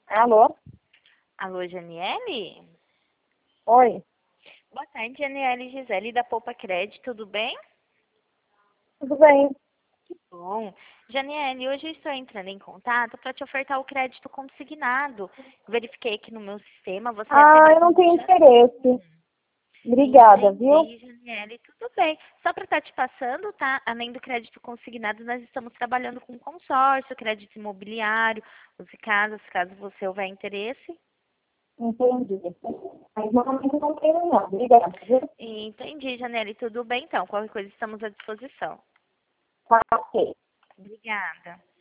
Alô? Alô, Janiele? Oi, Boa tarde, Janiele Gisele da Poupa Crédito, tudo bem? tudo bem? Bom. Janiele, hoje eu estou entrando em contato para te ofertar o crédito consignado. Verifiquei aqui no meu sistema, você é Eu não tenho pedagogista. interesse. Obrigada, viu? Entendi, Janiele, tudo bem. Só para estar te passando, tá? Além do crédito consignado, nós estamos trabalhando com consórcio, crédito imobiliário, use casas, caso você houver interesse. Entendi. Mas normalmente não tenho não. Obrigada, viu? Entendi, Janiele, tudo bem então. Qualquer coisa estamos à disposição. Tá, ok. Obrigada.